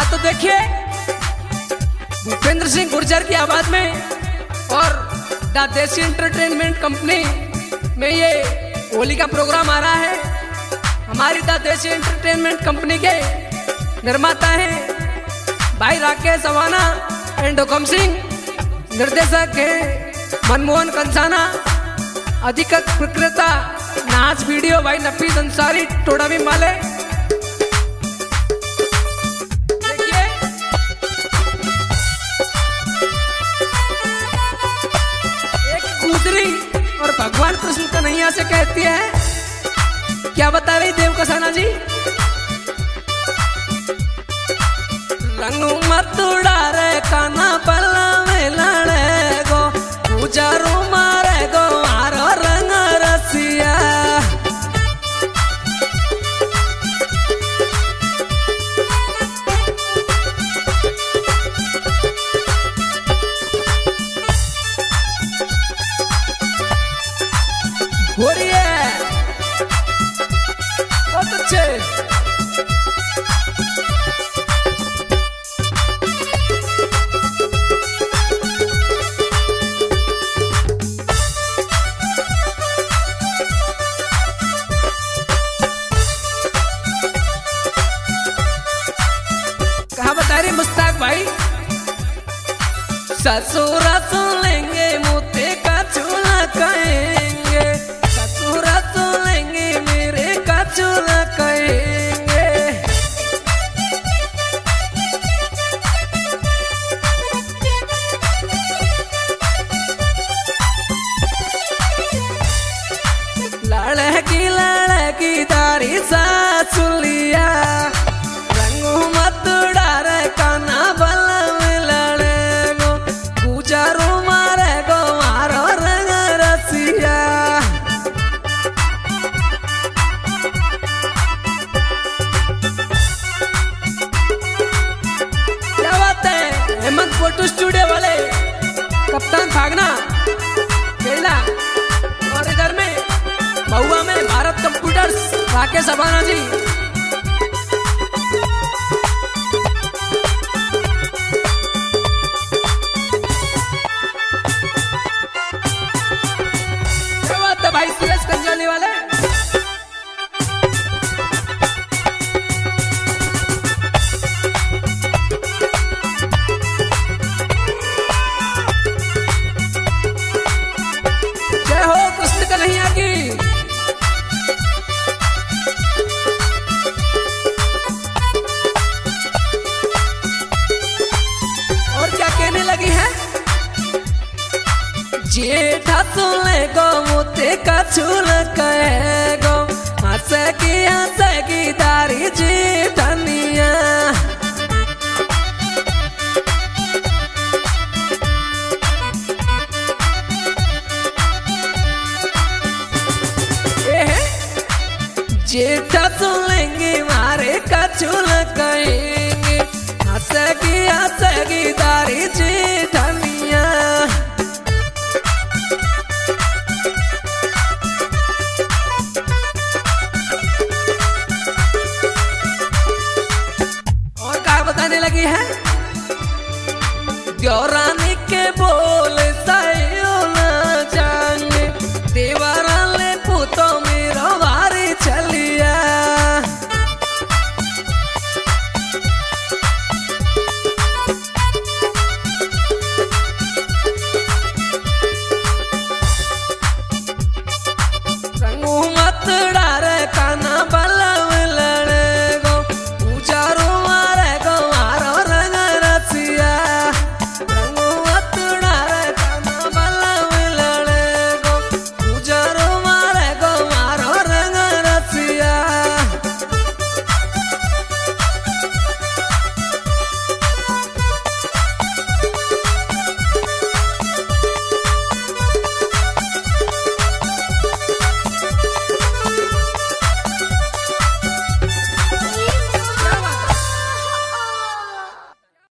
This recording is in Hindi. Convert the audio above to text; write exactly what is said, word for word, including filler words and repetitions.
तो देखिए भूपेंद्र सिंह गुर्जर की आवाज में और द देसी एंटरटेनमेंट कंपनी में ये होली का प्रोग्राम आ रहा है। हमारी द देसी एंटरटेनमेंट कंपनी के निर्माता हैं भाई राकेश अवाना एंड हुकम सिंह, निर्देशक है मनमोहन कंसाना, अधिकृत विक्रेता नाच वीडियो भाई नफीस अंसारी टोडा भी माले। देखिए एक कूदरी और भगवान कृष्ण कन्हैया से कहती है, क्या बता रही देव कसाना जी? रंग मत उड़ा रे काना पल्ला में लड़े गो, पूजा रू मारे गो मारो रंग रसिया। बोलिए बहुत अच्छे। कहा बता रही मुस्ताक भाई? ससुरा सुन लेंगे मोते का चूल्हा कहेंगे, ससुरा सुन लेंगे मेरे का चूल्हा कहेंगे। लड़की लड़की तारी सासुलिया, रंगू मत डारे काना बल्ला में लड़े गो, पूजा रू मारे गो मारो रंग रसिया। क्या बात है? हेमंत फोटो स्टूडियो वाले कप्तान भागना खेलना, और इधर में महुआ में भारत कंप्यूटर्स राकेश अवाना जी। क्या बात है भाई सुरेश कंजाली वाले? जय हो कृष्ण कन्हैया की। और क्या कहने लगी है? जेठा सुने गो मोते का चूल कहे गो, हंसे की हंसे की तारी जेठनिया। जेठा सुन लेंगे मारे का चूल कहेंगे, हंसेगी हंसेगी तारी जेठनिया। और क्या बताने लगी है? देवरानी के बोल